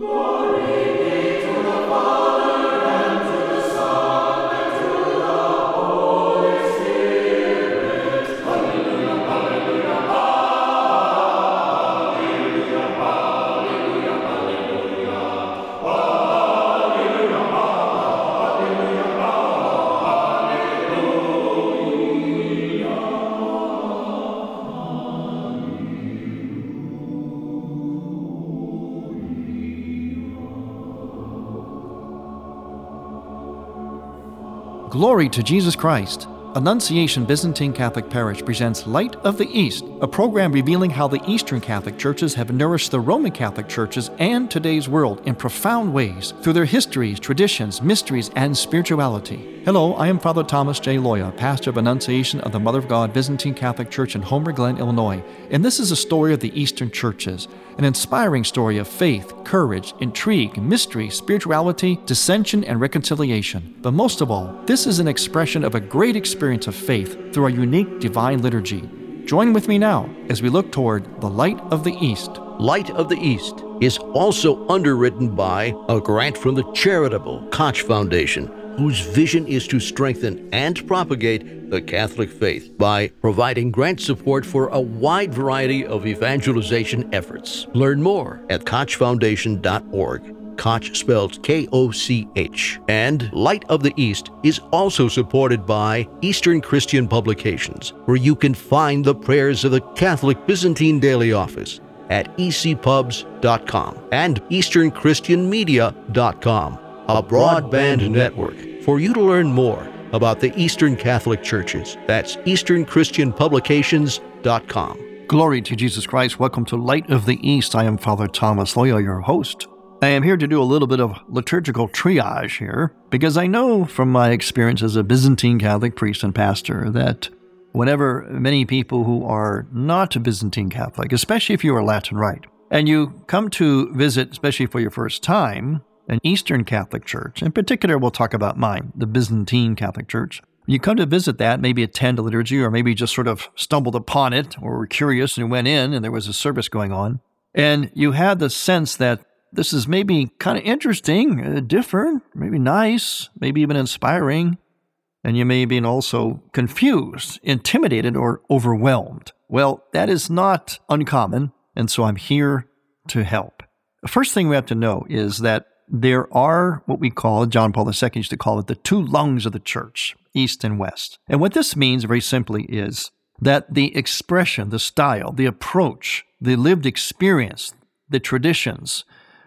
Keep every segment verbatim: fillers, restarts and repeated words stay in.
Glory to Jesus Christ. Annunciation Byzantine Catholic Parish presents Light of the East, a program revealing how the Eastern Catholic Churches have nourished the Roman Catholic Churches and today's world in profound ways through their histories, traditions, mysteries, and spirituality. Hello, I am Father Thomas J. Loya, pastor of Annunciation of the Mother of God Byzantine Catholic Church in Homer Glen, Illinois, and this is a story of the Eastern Churches, an inspiring story of faith, courage, intrigue, mystery, spirituality, dissension, and reconciliation. But most of all, this is an expression of a great experience of faith through a unique divine liturgy. Join with me now as we look toward the Light of the East. Light of the East is also underwritten by a grant from the charitable Koch Foundation, whose vision is to strengthen and propagate the Catholic faith by providing grant support for a wide variety of evangelization efforts. Learn more at koch foundation dot org. Koch spelled K O C H. And Light of the East is also supported by Eastern Christian Publications, where you can find the prayers of the Catholic Byzantine Daily Office at e c pubs dot com and eastern christian media dot com, a broadband network for you to learn more about the Eastern Catholic Churches. That's eastern christian publications dot com. Glory to Jesus Christ. Welcome to Light of the East. I am Father Thomas Loya, your host. I am here to do a little bit of liturgical triage here, because I know from my experience as a Byzantine Catholic priest and pastor that whenever many people who are not Byzantine Catholic, especially if you are Latin Rite, and you come to visit, especially for your first time, an Eastern Catholic Church, in particular we'll talk about mine, the Byzantine Catholic Church, you come to visit that, maybe attend a liturgy, or maybe just sort of stumbled upon it, or were curious and went in and there was a service going on, and you had the sense that this is maybe kind of interesting, uh, different, maybe nice, maybe even inspiring, and you may be also confused, intimidated, or overwhelmed. Well, that is not uncommon, and so I'm here to help. The first thing we have to know is that there are what we call, John Paul the Second used to call it, the two lungs of the church, East and West. And what this means very simply is that the expression, the style, the approach, the lived experience, the traditions,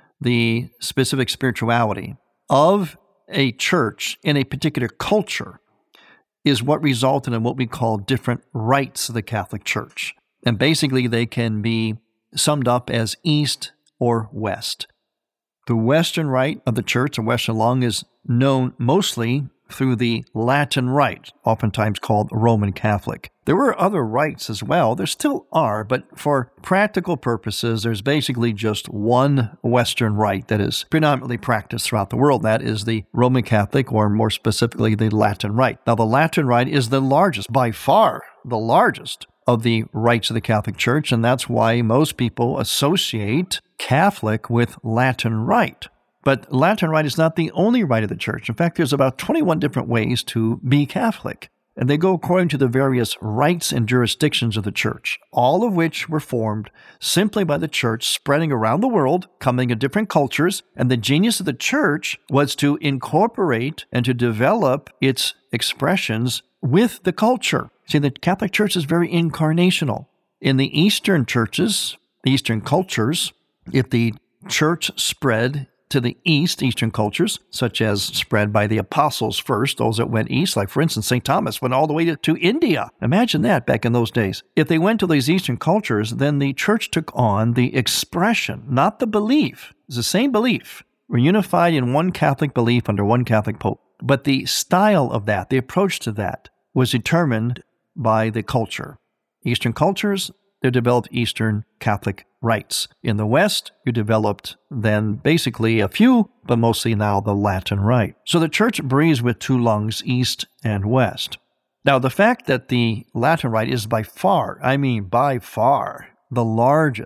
the specific spirituality of a church in a particular culture is what resulted in what we call different rites of the Catholic Church. And basically they can be summed up as East or West. The Western Rite of the Church, the Western Lung, is known mostly through the Latin Rite, oftentimes called Roman Catholic. There were other rites as well. There still are, but for practical purposes, there's basically just one Western Rite that is predominantly practiced throughout the world. That is the Roman Catholic, or more specifically, the Latin Rite. Now, the Latin Rite is the largest, by far the largest, of the rites of the Catholic Church, and that's why most people associate Catholic with Latin Rite. But Latin Rite is not the only rite of the Church. In fact, there's about twenty-one different ways to be Catholic, and they go according to the various rites and jurisdictions of the Church, all of which were formed simply by the Church spreading around the world, coming in different cultures, and the genius of the Church was to incorporate and to develop its expressions with the culture. See, the Catholic Church is very incarnational. In the Eastern churches, Eastern cultures, if the Church spread to the East, Eastern cultures, such as spread by the apostles first, those that went east, like for instance, Saint Thomas went all the way to, to India. Imagine that back in those days. If they went to these Eastern cultures, then the Church took on the expression, not the belief. It's the same belief. We're unified in one Catholic belief under one Catholic Pope. But the style of that, the approach to that, was determined by the culture. Eastern cultures, they developed Eastern Catholic rites. In the West, you developed then basically a few, but mostly now the Latin Rite. So the Church breathes with two lungs, East and West. Now, the fact that the Latin Rite is by far, I mean by far, the largest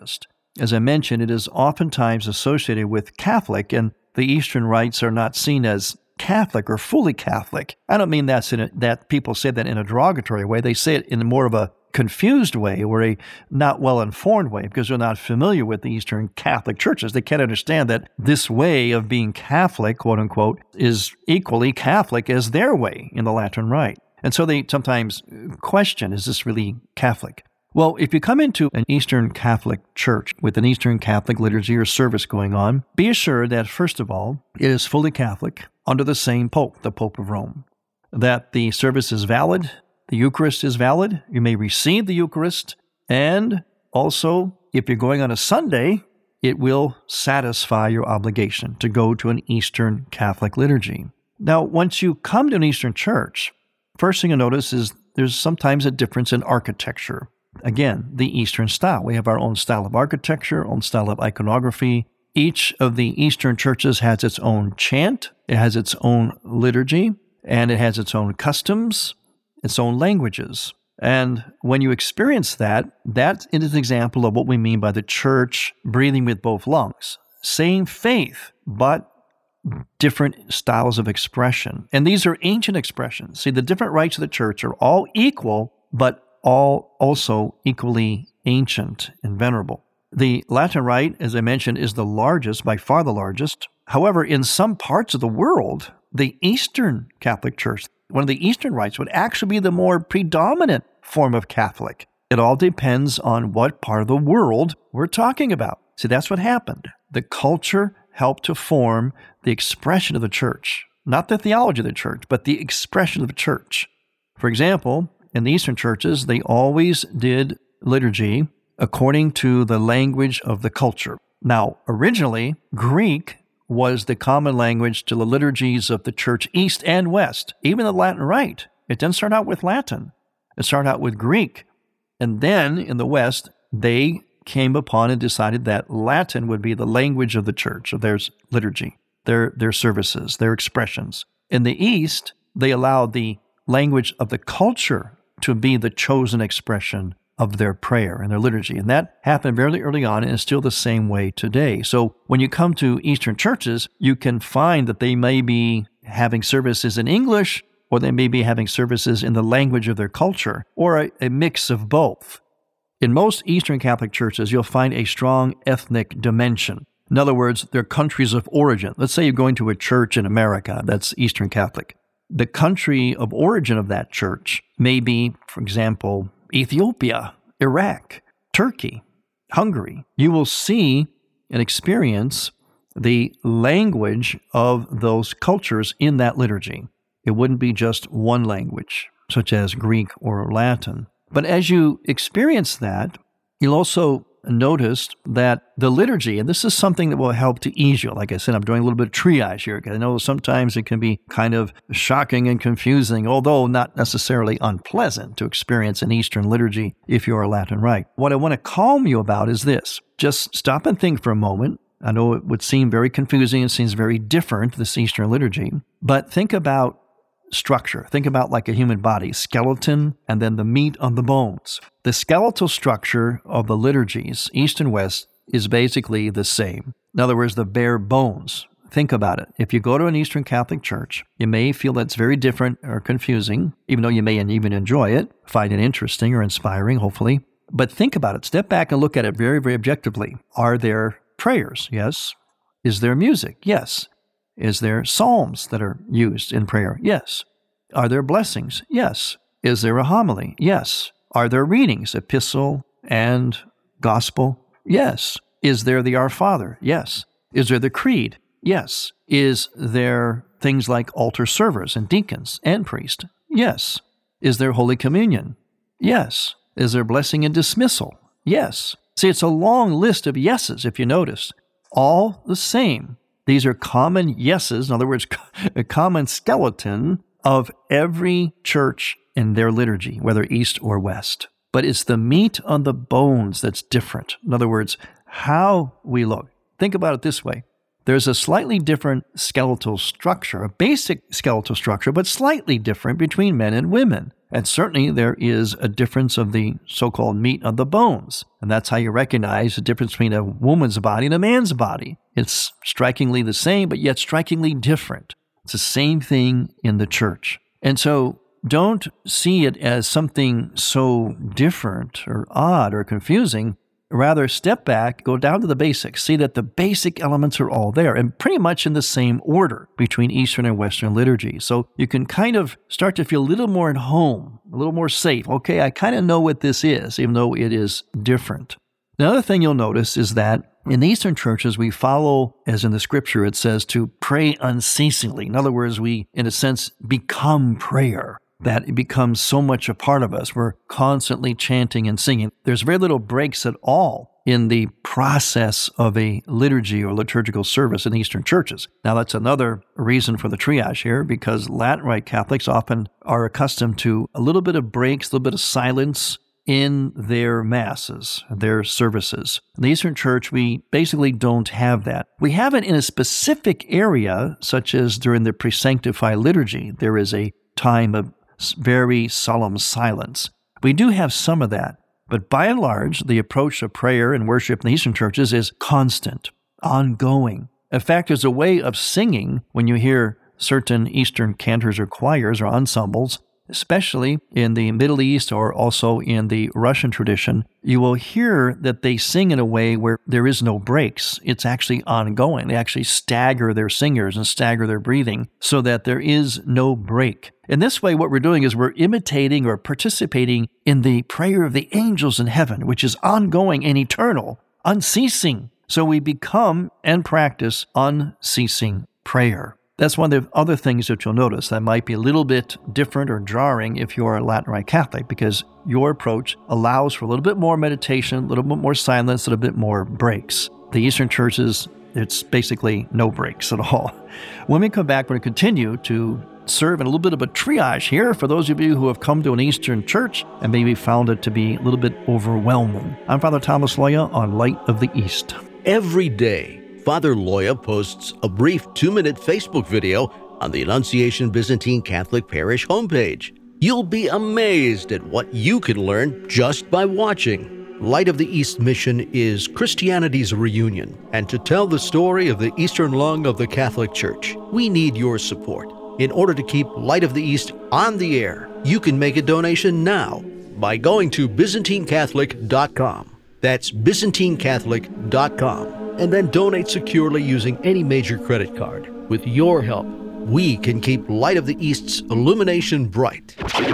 as I mentioned, it is oftentimes associated with Catholic, and the Eastern rites are not seen as Catholic or fully Catholic. I don't mean that's in a, that people say that in a derogatory way. They say it in more of a confused way or a not well-informed way because they're not familiar with the Eastern Catholic churches. They can't understand that this way of being Catholic, quote unquote, is equally Catholic as their way in the Latin Rite. And so they sometimes question, is this really Catholic? Well, if you come into an Eastern Catholic church with an Eastern Catholic liturgy or service going on, be assured that, first of all, it is fully Catholic under the same Pope, the Pope of Rome, that the service is valid, the Eucharist is valid, you may receive the Eucharist, and also, if you're going on a Sunday, it will satisfy your obligation to go to an Eastern Catholic liturgy. Now, once you come to an Eastern church, first thing you notice is there's sometimes a difference in architecture. Again, the Eastern style. We have our own style of architecture, own style of iconography. Each of the Eastern churches has its own chant, it has its own liturgy, and it has its own customs, its own languages. And when you experience that, that is an example of what we mean by the church breathing with both lungs. Same faith, but different styles of expression. And these are ancient expressions. See, the different rites of the church are all equal, but all also equally ancient and venerable. The Latin Rite, as I mentioned, is the largest, by far the largest. However, in some parts of the world, the Eastern Catholic Church, one of the Eastern rites, would actually be the more predominant form of Catholic. It all depends on what part of the world we're talking about. See, that's what happened. The culture helped to form the expression of the church, not the theology of the church, but the expression of the church. For example, in the Eastern churches, they always did liturgy according to the language of the culture. Now, originally, Greek was the common language to the liturgies of the church East and West, even the Latin Rite. It didn't start out with Latin. It started out with Greek. And then in the West, they came upon and decided that Latin would be the language of the church, of their liturgy, their, their services, their expressions. In the East, they allowed the language of the culture to be the chosen expression of their prayer and their liturgy. And that happened very early on and is still the same way today. So when you come to Eastern churches, you can find that they may be having services in English, or they may be having services in the language of their culture, or a, a mix of both. In most Eastern Catholic churches, you'll find a strong ethnic dimension. In other words, their countries of origin. Let's say you're going to a church in America that's Eastern Catholic. The country of origin of that church may be, for example, Ethiopia, Iraq, Turkey, Hungary. You will see and experience the language of those cultures in that liturgy. It wouldn't be just one language, such as Greek or Latin. But as you experience that, you'll also notice that the liturgy, and this is something that will help to ease you. Like I said, I'm doing a little bit of triage here, because I know sometimes it can be kind of shocking and confusing, although not necessarily unpleasant to experience an Eastern liturgy if you're a Latin Rite. What I want to calm you about is this. Just stop and think for a moment. I know it would seem very confusing. It seems very different, this Eastern liturgy. But think about structure. Think about like a human body, skeleton, and then the meat on the bones. The skeletal structure of the liturgies, East and West, is basically the same. In other words, the bare bones. Think about it. If you go to an Eastern Catholic church, you may feel that's very different or confusing, even though you may even enjoy it, find it interesting or inspiring, hopefully. But think about it. Step back and look at it very, very objectively. Are there prayers? Yes. Is there music? Yes. Is there psalms that are used in prayer? Yes. Are there blessings? Yes. Is there a homily? Yes. Are there readings, epistle and gospel? Yes. Is there the Our Father? Yes. Is there the Creed? Yes. Is there things like altar servers and deacons and priests? Yes. Is there Holy Communion? Yes. Is there blessing and dismissal? Yes. See, it's a long list of yeses, if you notice. All the same. These are common yeses, in other words, a common skeleton of every church in their liturgy, whether East or West. But it's the meat on the bones that's different. In other words, how we look. Think about it this way. There's a slightly different skeletal structure, a basic skeletal structure, but slightly different between men and women. And certainly there is a difference of the so-called meat of the bones. And that's how you recognize the difference between a woman's body and a man's body. It's strikingly the same, but yet strikingly different. It's the same thing in the church. And so don't see it as something so different or odd or confusing. Rather, step back, go down to the basics, see that the basic elements are all there and pretty much in the same order between Eastern and Western liturgy. So you can kind of start to feel a little more at home, a little more safe. Okay, I kind of know what this is, even though it is different. The other thing you'll notice is that in the Eastern churches, we follow, as in the scripture, it says to pray unceasingly. In other words, we, in a sense, become prayer. That it becomes so much a part of us. We're constantly chanting and singing. There's very little breaks at all in the process of a liturgy or liturgical service in Eastern churches. Now, that's another reason for the triage here, because Latin Rite Catholics often are accustomed to a little bit of breaks, a little bit of silence in their masses, their services. In the Eastern Church, we basically don't have that. We have it in a specific area, such as during the pre-sanctified liturgy. There is a time of very solemn silence. We do have some of that, but by and large, the approach of prayer and worship in the Eastern churches is constant, ongoing. In fact, there's a way of singing when you hear certain Eastern cantors or choirs or ensembles, especially in the Middle East or also in the Russian tradition, you will hear that they sing in a way where there is no breaks. It's actually ongoing. They actually stagger their singers and stagger their breathing so that there is no break. In this way, what we're doing is we're imitating or participating in the prayer of the angels in heaven, which is ongoing and eternal, unceasing. So we become and practice unceasing prayer. That's one of the other things that you'll notice that might be a little bit different or jarring if you're a Latin Rite Catholic, because your approach allows for a little bit more meditation, a little bit more silence, a little bit more breaks. The Eastern churches, it's basically no breaks at all. When we come back, we're going to continue to serve in a little bit of a triage here for those of you who have come to an Eastern church and maybe found it to be a little bit overwhelming. I'm Father Thomas Loya on Light of the East. Every day, Father Loya posts a brief two-minute Facebook video on the Annunciation Byzantine Catholic Parish homepage. You'll be amazed at what you can learn just by watching. Light of the East mission is Christianity's reunion, and to tell the story of the Eastern lung of the Catholic Church, we need your support. In order to keep Light of the East on the air, you can make a donation now by going to Byzantine Catholic dot com. That's Byzantine Catholic dot com. And then donate securely using any major credit card. With your help, we can keep Light of the East's illumination bright.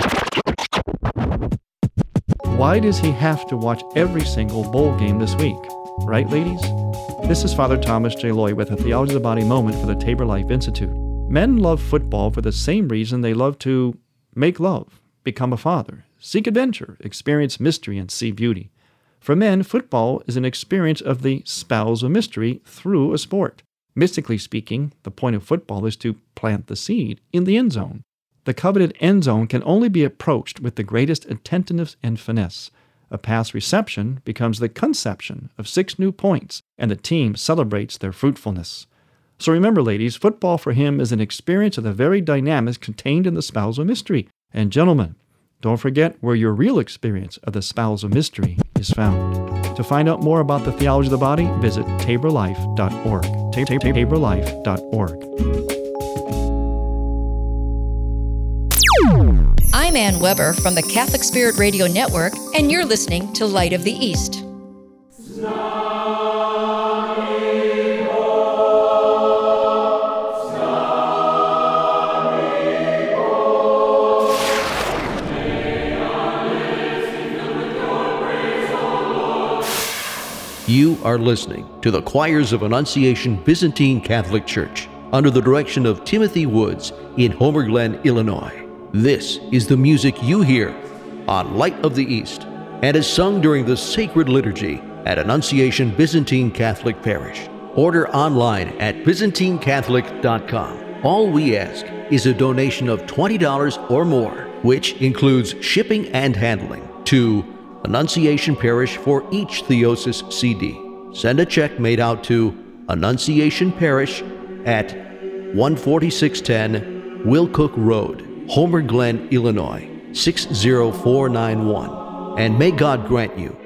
Why does he have to watch every single bowl game this week? Right, ladies? This is Father Thomas J. Loy with a Theology of the Body moment for the Tabor Life Institute. Men love football for the same reason they love to make love, become a father, seek adventure, experience mystery, and see beauty. For men, football is an experience of the spousal mystery through a sport. Mystically speaking, the point of football is to plant the seed in the end zone. The coveted end zone can only be approached with the greatest attentiveness and finesse. A pass reception becomes the conception of six new points, and the team celebrates their fruitfulness. So remember, ladies, football for him is an experience of the very dynamics contained in the spousal mystery. And gentlemen, don't forget where your real experience of the spousal mystery is found. To find out more about the theology of the body, visit tabor life dot org. tabor life dot org. I'm Ann Weber from the Catholic Spirit Radio Network, and you're listening to Light of the East. You are listening to the Choirs of Annunciation Byzantine Catholic Church under the direction of Timothy Woods in Homer Glen, Illinois. This is the music you hear on Light of the East and is sung during the sacred liturgy at Annunciation Byzantine Catholic Parish. Order online at byzantine catholic dot com. All we ask is a donation of twenty dollars or more, which includes shipping and handling, to Annunciation Parish for each Theosis C D. Send a check made out to Annunciation Parish at one forty-six ten Wilcook Road, Homer Glen, Illinois, six zero four nine one. And may God grant you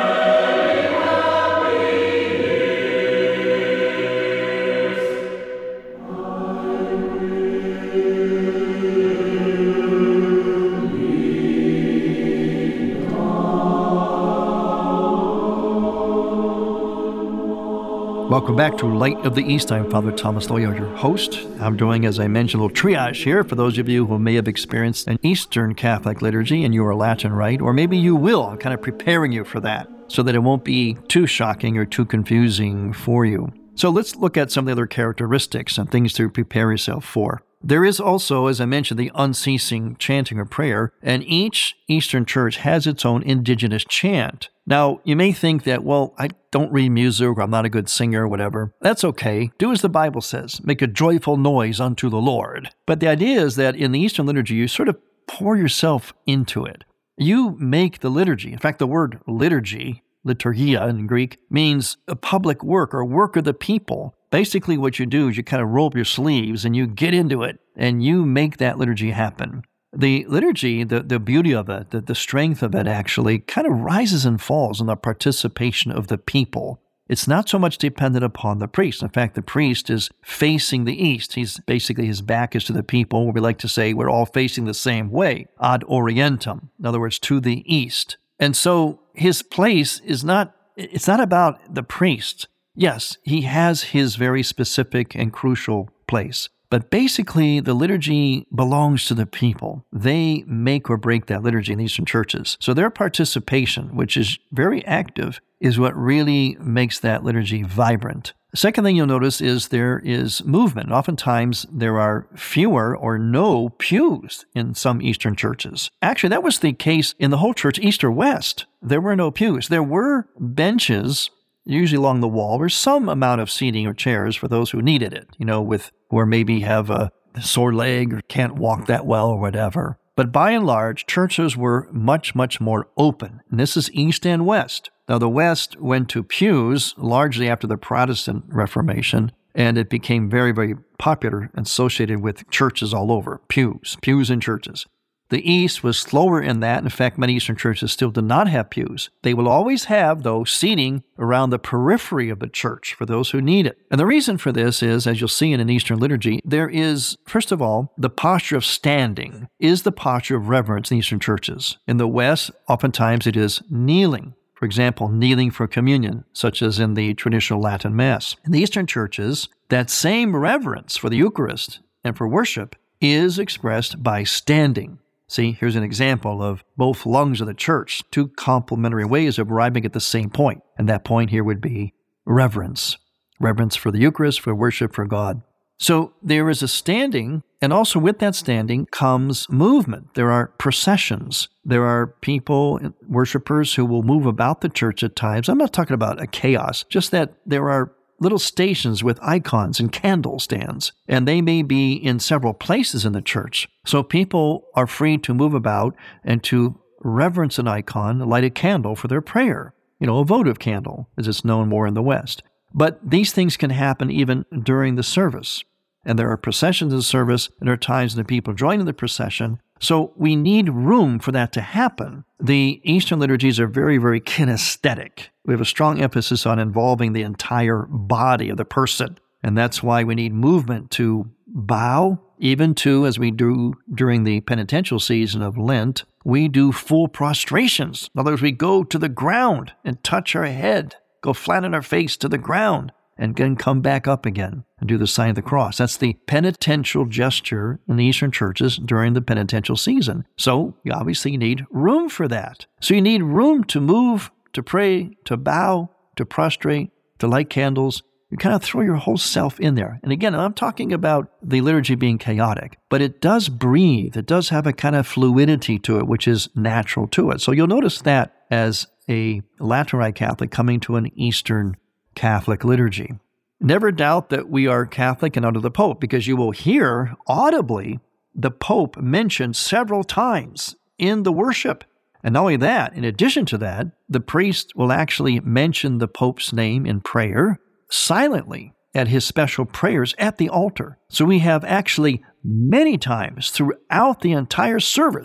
Welcome back to Light of the East. I'm Father Thomas Loya, your host. I'm doing, as I mentioned, a little triage here for those of you who may have experienced an Eastern Catholic liturgy and you are Latin Rite, or maybe you will. I'm kind of preparing you for that so that it won't be too shocking or too confusing for you. So let's look at some of the other characteristics and things to prepare yourself for. There is also, as I mentioned, the unceasing chanting of prayer, and each Eastern church has its own indigenous chant. Now, you may think that, well, I don't read music, or I'm not a good singer, or whatever. That's okay. Do as the Bible says. Make a joyful noise unto the Lord. But the idea is that in the Eastern liturgy, you sort of pour yourself into it. You make the liturgy. In fact, the word liturgy, liturgia in Greek, means a public work or work of the people. Basically, what you do is you kind of roll up your sleeves and you get into it and you make that liturgy happen. The liturgy, the, the beauty of it, the, the strength of it actually kind of rises and falls on the participation of the people. It's not so much dependent upon the priest. In fact, the priest is facing the east. He's basically, his back is to the people. We like to say we're all facing the same way, ad orientem, in other words, to the east. And so his place is not, it's not about the priest. Yes, he has his very specific and crucial place. But basically, the liturgy belongs to the people. They make or break that liturgy in Eastern churches. So their participation, which is very active, is what really makes that liturgy vibrant. The second thing you'll notice is there is movement. Oftentimes, there are fewer or no pews in some Eastern churches. Actually, that was the case in the whole church, East or West. There were no pews. There were benches, usually along the wall, or some amount of seating or chairs for those who needed it, you know, with or maybe have a sore leg or can't walk that well or whatever. But by and large, churches were much, much more open. And this is East and West. Now, the West went to pews largely after the Protestant Reformation, and it became very, very popular and associated with churches all over. Pews, pews in churches. The East was slower in that. In fact, many Eastern churches still do not have pews. They will always have, though, seating around the periphery of the church for those who need it. And the reason for this is, as you'll see in an Eastern liturgy, there is, first of all, the posture of standing is the posture of reverence in Eastern churches. In the West, oftentimes it is kneeling. For example, kneeling for communion, such as in the traditional Latin Mass. In the Eastern churches, that same reverence for the Eucharist and for worship is expressed by standing. See, here's an example of both lungs of the church, two complementary ways of arriving at the same point. And that point here would be reverence. Reverence for the Eucharist, for worship for God. So there is a standing, and also with that standing comes movement. There are processions. There are people, worshipers, who will move about the church at times. I'm not talking about a chaos, just that there are little stations with icons and candle stands, and they may be in several places in the church. So people are free to move about and to reverence an icon, light a candle for their prayer. You know, a votive candle, as it's known more in the West. But these things can happen even during the service. And there are processions in the service, and there are times when the people join in the procession. So we need room for that to happen. The Eastern liturgies are very, very kinesthetic. We have a strong emphasis on involving the entire body of the person. And that's why we need movement to bow, even to, as we do during the penitential season of Lent, we do full prostrations. In other words, we go to the ground and touch our head, go flat on our face to the ground, and then come back up again and do the sign of the cross. That's the penitential gesture in the Eastern churches during the penitential season. So you obviously need room for that. So you need room to move, to pray, to bow, to prostrate, to light candles. You kind of throw your whole self in there. And again, I'm talking about the liturgy being chaotic, but it does breathe. It does have a kind of fluidity to it, which is natural to it. So you'll notice that as a Latin Rite Catholic coming to an Eastern Catholic liturgy. Never doubt that we are Catholic and under the Pope, because you will hear audibly the Pope mentioned several times in the worship. And not only that, in addition to that, the priest will actually mention the Pope's name in prayer silently at his special prayers at the altar. So we have actually many times throughout the entire service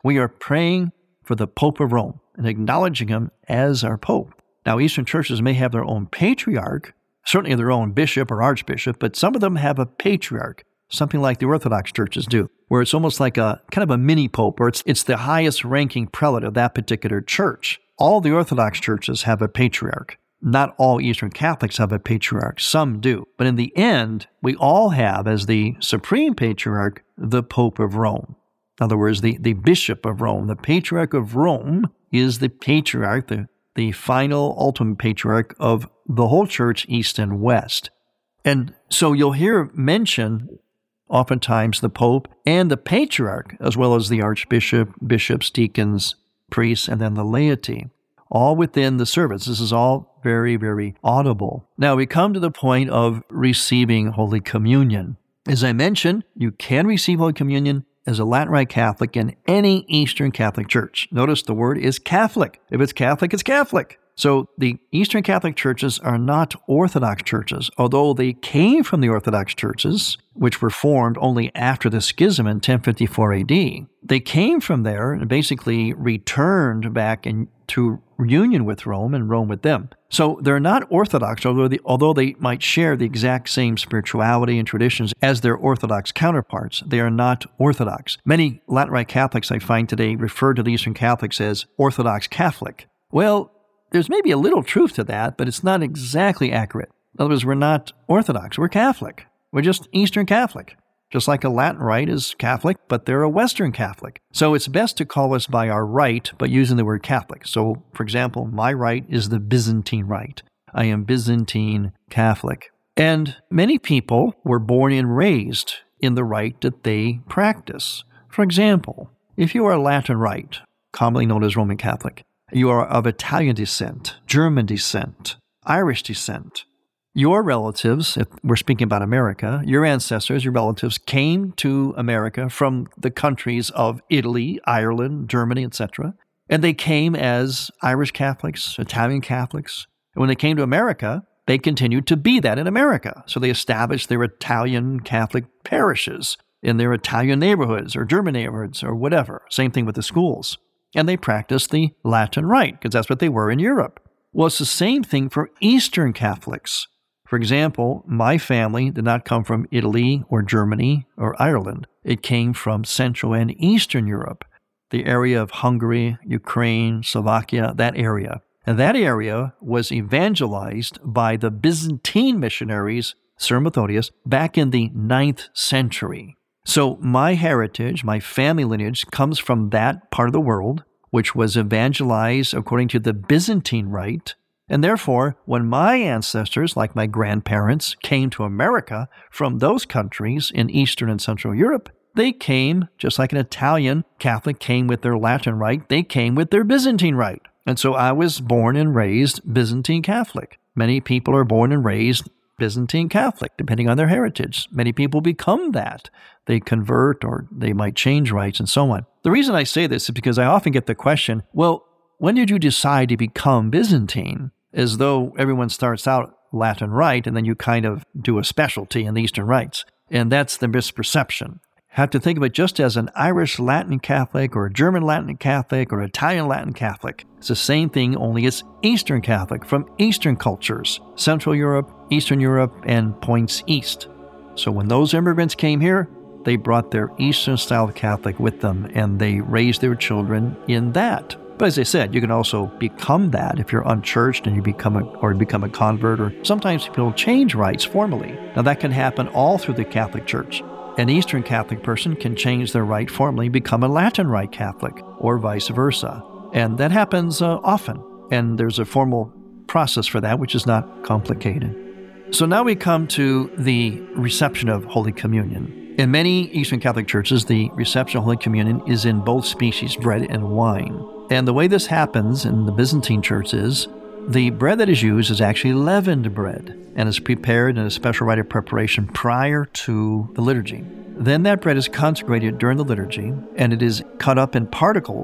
we are praying for the Pope of Rome and acknowledging him as our Pope. Now, Eastern churches may have their own patriarch, certainly their own bishop or archbishop, but some of them have a patriarch, something like the Orthodox churches do, where it's almost like a kind of a mini pope, or it's it's the highest ranking prelate of that particular church. All the Orthodox churches have a patriarch. Not all Eastern Catholics have a patriarch. Some do. But in the end, we all have as the supreme patriarch the Pope of Rome. In other words, the, the Bishop of Rome. The Patriarch of Rome is the patriarch, the, the final ultimate patriarch of the whole church, East and West. And so you'll hear mention oftentimes the Pope and the Patriarch, as well as the Archbishop, bishops, deacons, priests, and then the laity, all within the service. This is all very, very audible. Now we come to the point of receiving Holy Communion. As I mentioned, you can receive Holy Communion as a Latin Rite Catholic in any Eastern Catholic church. Notice the word is Catholic. If it's Catholic, it's Catholic. So the Eastern Catholic churches are not Orthodox churches, although they came from the Orthodox churches, which were formed only after the schism in ten fifty-four A D. They came from there and basically returned back into union with Rome and Rome with them. So they're not Orthodox, although they, although they might share the exact same spirituality and traditions as their Orthodox counterparts. They are not Orthodox. Many Latin Rite Catholics I find today refer to the Eastern Catholics as Orthodox Catholic. Well, there's maybe a little truth to that, but it's not exactly accurate. In other words, we're not Orthodox. We're Catholic. We're just Eastern Catholic. Just like a Latin Rite is Catholic, but they're a Western Catholic. So it's best to call us by our rite, but using the word Catholic. So, for example, my rite is the Byzantine Rite. I am Byzantine Catholic. And many people were born and raised in the rite that they practice. For example, if you are Latin Rite, commonly known as Roman Catholic, you are of Italian descent, German descent, Irish descent. Your relatives, if we're speaking about America, your ancestors, your relatives came to America from the countries of Italy, Ireland, Germany, et cetera. And they came as Irish Catholics, Italian Catholics. And when they came to America, they continued to be that in America. So they established their Italian Catholic parishes in their Italian neighborhoods or German neighborhoods or whatever. Same thing with the schools. And they practiced the Latin Rite, because that's what they were in Europe. Well, it's the same thing for Eastern Catholics. For example, my family did not come from Italy or Germany or Ireland. It came from Central and Eastern Europe, the area of Hungary, Ukraine, Slovakia, that area. And that area was evangelized by the Byzantine missionaries, Sir Methodius, back in the ninth century. So my heritage, my family lineage, comes from that part of the world, which was evangelized according to the Byzantine Rite. And therefore, when my ancestors, like my grandparents, came to America from those countries in Eastern and Central Europe, they came, just like an Italian Catholic came with their Latin Rite, they came with their Byzantine Rite. And so I was born and raised Byzantine Catholic. Many people are born and raised Byzantine Catholic, depending on their heritage. Many people become that. They convert or they might change rites and so on. The reason I say this is because I often get the question, well, when did you decide to become Byzantine? As though everyone starts out Latin Rite and then you kind of do a specialty in the Eastern rites. And that's the misperception. Have to think of it just as an Irish Latin Catholic or a German Latin Catholic or Italian Latin Catholic. It's the same thing, only it's Eastern Catholic from Eastern cultures, Central Europe, Eastern Europe, and points east. So when those immigrants came here, they brought their Eastern style Catholic with them and they raised their children in that. But as I said, you can also become that if you're unchurched and you become a, or become a convert, or sometimes people change rites formally. Now that can happen all through the Catholic Church. An Eastern Catholic person can change their rite formally, become a Latin Rite Catholic, or vice versa. And that happens uh, often. And there's a formal process for that, which is not complicated. So now we come to the reception of Holy Communion. In many Eastern Catholic churches, the reception of Holy Communion is in both species, bread and wine. And the way this happens in the Byzantine church is the bread that is used is actually leavened bread and is prepared in a special rite of preparation prior to the liturgy. Then that bread is consecrated during the liturgy and it is cut up in particles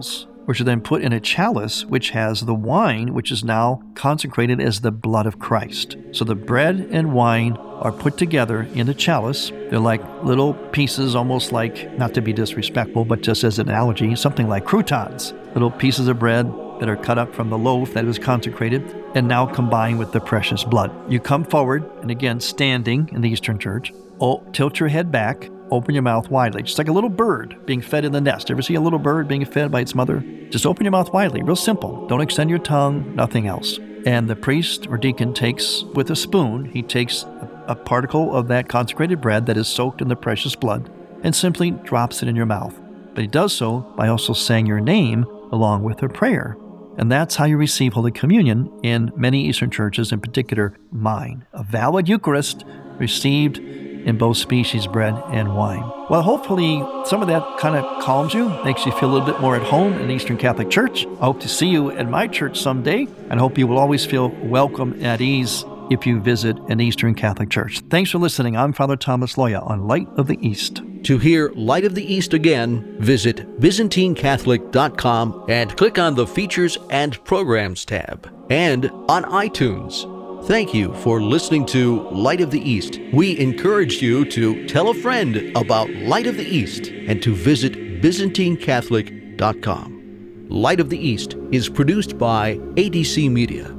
which are then put in a chalice which has the wine, which is now consecrated as the blood of Christ. So the bread and wine are put together in the chalice. They're like little pieces, almost like, not to be disrespectful, but just as an analogy, something like croutons, little pieces of bread that are cut up from the loaf that was consecrated and now combined with the precious blood. You come forward, and again, standing in the Eastern Church, oh, tilt your head back, open your mouth widely, just like a little bird being fed in the nest. Ever see a little bird being fed by its mother? Just open your mouth widely, real simple. Don't extend your tongue, nothing else. And the priest or deacon takes, with a spoon, he takes a, a particle of that consecrated bread that is soaked in the precious blood and simply drops it in your mouth. But he does so by also saying your name along with a prayer. And that's how you receive Holy Communion in many Eastern churches, in particular mine. A valid Eucharist received in both species, bread and wine. Well, hopefully some of that kind of calms you, makes you feel a little bit more at home in the Eastern Catholic Church. I hope to see you at my church someday, and hope you will always feel welcome and at ease if you visit an Eastern Catholic Church. Thanks for listening. I'm Father Thomas Loya on Light of the East. To hear Light of the East again, visit Byzantine Catholic dot com and click on the Features and Programs tab, and on iTunes. Thank you for listening to Light of the East. We encourage you to tell a friend about Light of the East and to visit Byzantine Catholic dot com. Light of the East is produced by A D C Media.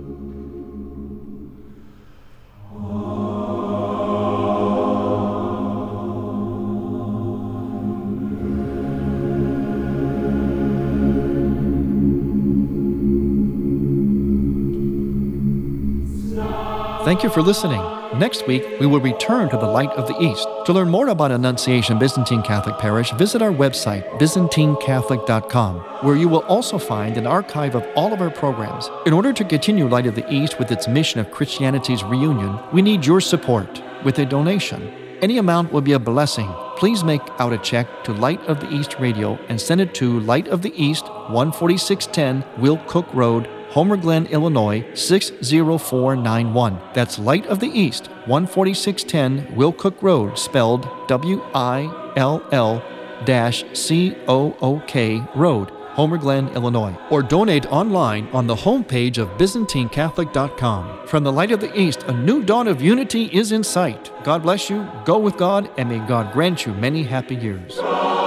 Thank you for listening. Next week, we will return to the Light of the East. To learn more about Annunciation Byzantine Catholic Parish, visit our website, Byzantine Catholic dot com, where you will also find an archive of all of our programs. In order to continue Light of the East with its mission of Christianity's reunion, we need your support with a donation. Any amount will be a blessing. Please make out a check to Light of the East Radio and send it to Light of the East, one forty-six ten Will Cook Road, Homer Glen, Illinois, six zero four nine one. That's Light of the East, one forty-six ten Will Cook Road, spelled W I L L C O O K Road, Homer Glen, Illinois. Or donate online on the homepage of Byzantine Catholic dot com. From the Light of the East, a new dawn of unity is in sight. God bless you, go with God, and may God grant you many happy years.